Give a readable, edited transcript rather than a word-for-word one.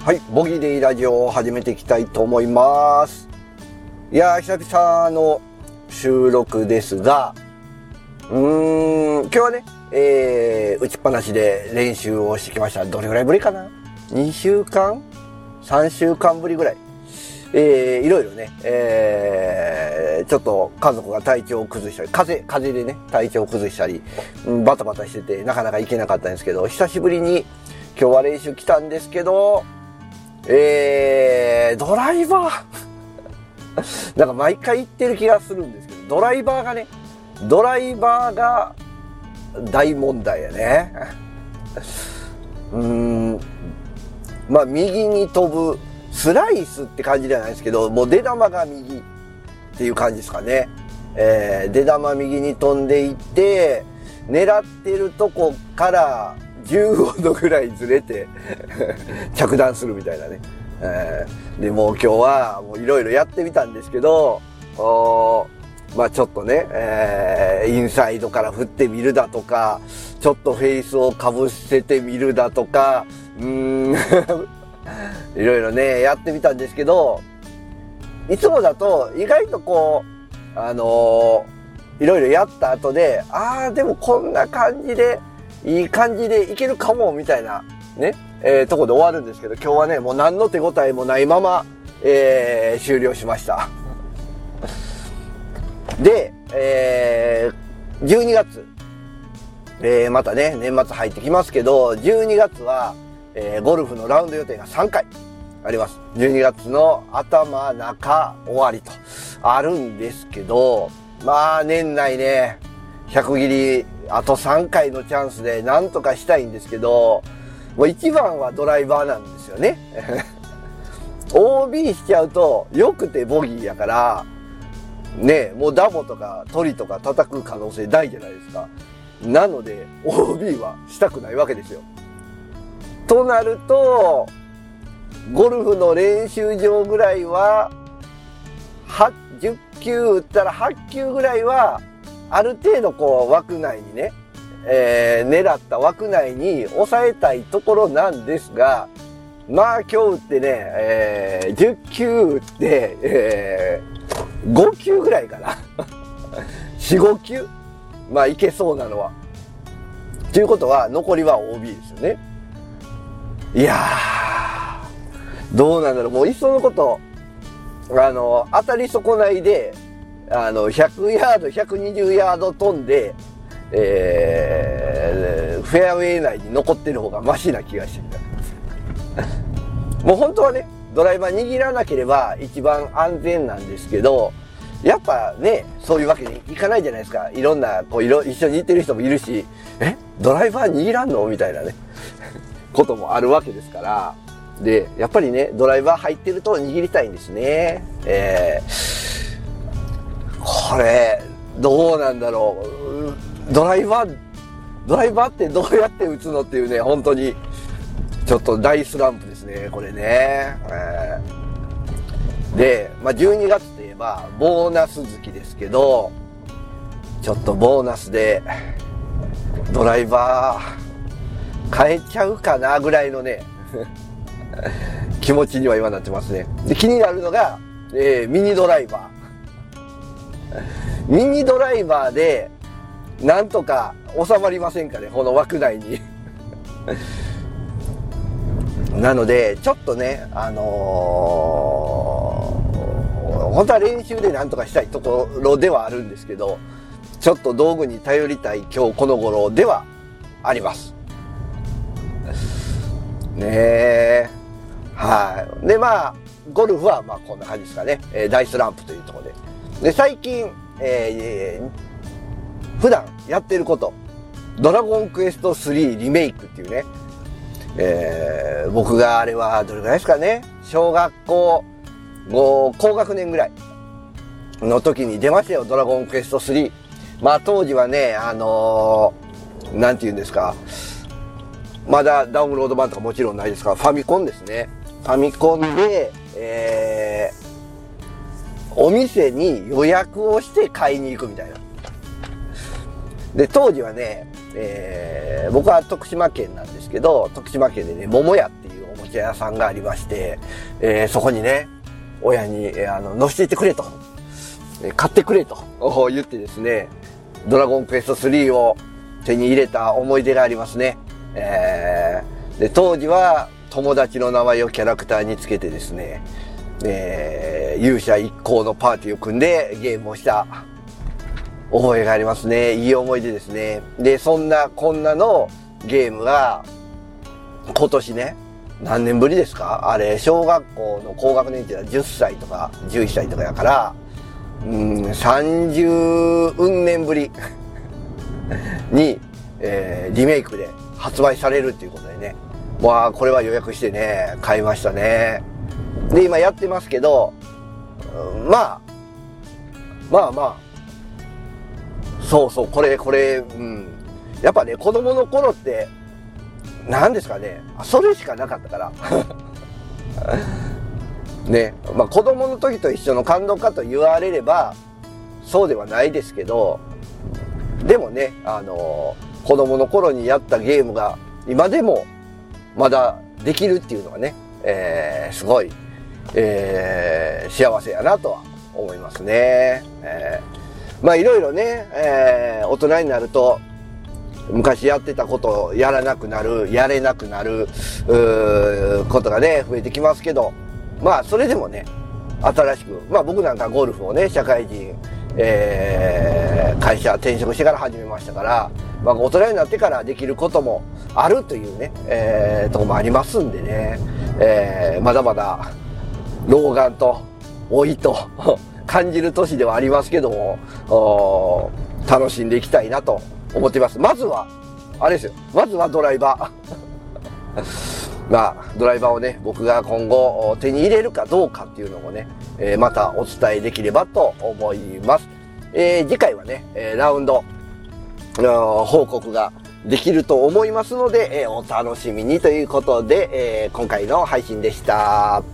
はい、ボギーでいいラジオを始めていきたいと思います。いやー、久々の収録ですが、今日はね、打ちっぱなしで練習をしてきました。どれぐらいぶりかな ?2 週間 ?3 週間ぶりぐらい。いろいろね、ちょっと家族が体調を崩したり、風邪でね、体調を崩したり、バタバタしててなかなか行けなかったんですけど、久しぶりに今日は練習来たんですけど、ドライバーなんか毎回言ってる気がするんですけど、ドライバーが大問題やね。まあ右に飛ぶスライスって感じじゃないですけど、もう出玉が右っていう感じですかね。出玉右に飛んでいって狙ってるとこから15度ぐらいずれて着弾するみたいなね。でもう今日はもういろいろやってみたんですけど、まあちょっとね、インサイドから振ってみるだとか、ちょっとフェイスをかぶせてみるだとか、いろいろね、やってみたんですけど、いつもだと意外とこう、いろいろやった後で、でもこんな感じで、いい感じでいけるかも、みたいな、ね、とこで終わるんですけど、今日はね、もう何の手応えもないまま、終了しました。で、12月、またね、年末入ってきますけど、12月は、ゴルフのラウンド予定が3回あります。12月の頭、中、終わりとあるんですけど、まあ年内ね、100切り、あと3回のチャンスでなんとかしたいんですけど、もう一番はドライバーなんですよね。OB しちゃうと、よくてボギーやから、ね、もうダボとか鳥とか叩く可能性大じゃないですか。なので、OB はしたくないわけですよ。となると、ゴルフの練習場ぐらいは、10球打ったら8球ぐらいは、ある程度こう枠内にね、狙った枠内に抑えたいところなんですが、まあ今日打ってね、10球打って、5球ぐらいかな。4、5球まあいけそうなのは。ということは残りは OB ですよね。いやー、どうなんだろう。もういっそのこと、当たり損ないで、100ヤード、120ヤード飛んで、フェアウェイ内に残ってる方がマシな気がしてきた。もう本当はね、ドライバー握らなければ一番安全なんですけど、やっぱね、そういうわけにいかないじゃないですか。いろんな、一緒に行ってる人もいるし、ドライバー握らんのみたいなね、こともあるわけですから。で、やっぱりね、ドライバー入ってると握りたいんですね。これ、どうなんだろう。ドライバーってどうやって打つのっていうね、本当に、ちょっと大スランプですね、これね。で、まあ、12月といえば、ボーナス月ですけど、ちょっとボーナスで、ドライバー、変えちゃうかな、ぐらいのね、気持ちには今なってますね。で、気になるのが、ミニドライバー。ミニドライバーで、なんとか収まりませんかね、この枠内に。なので、ちょっとね、本当は練習でなんとかしたいところではあるんですけど、ちょっと道具に頼りたい今日この頃ではあります。ねえ。はい。で、まあ、ゴルフはまあこんな感じですかね。大スランプというところで。で、最近、普段やってること、ドラゴンクエスト3リメイクっていうね、僕があれはどれぐらいですかね、小学校高学年ぐらいの時に出ましたよ、ドラゴンクエスト3。まあ当時はね、なんて言うんですか、まだダウンロード版とかもちろんないですから、ファミコンですね。ファミコンで、お店に予約をして買いに行くみたいな。で、当時はね、僕は徳島県なんですけど、徳島県でね、桃屋っていうおもち茶屋さんがありまして、そこにね、親に、乗せていってくれと、買ってくれと言ってですね、ドラゴンクエスト3を手に入れた思い出がありますね。で、当時は友達の名前をキャラクターにつけてですね、勇者一行のパーティーを組んでゲームをした覚えがありますね。いい思い出ですね。で、そんなこんなのゲームが今年ね、何年ぶりですか？あれ、小学校の高学年っていうのは10歳とか11歳とかやから、30運年ぶりに、リメイクで発売されるっていうことでね。わあ、これは予約してね、買いましたね。で、今やってますけど、まあ、そう、これ、やっぱね、子供の頃って、何ですかね、それしかなかったから。ね、まあ子供の時と一緒の感動かと言われれば、そうではないですけど、でもね、子供の頃にやったゲームが、今でも、まだできるっていうのはね、すごい、幸せやなとは思いますね。まあいろいろね、大人になると、昔やってたことをやらなくなる、やれなくなる、ことがね、増えてきますけど、まあそれでもね、新しく、まあ僕なんかゴルフをね、社会人、会社転職してから始めましたから、まあ大人になってからできることもあるというね、とこもありますんでね、まだまだ老眼と老いと感じる年ではありますけども、楽しんでいきたいなと思っています。まずは、あれですよ。まずはドライバー。まあ、ドライバーをね、僕が今後手に入れるかどうかっていうのもね、またお伝えできればと思います。次回はね、ラウンド、報告ができると思いますので、お楽しみにということで、今回の配信でした。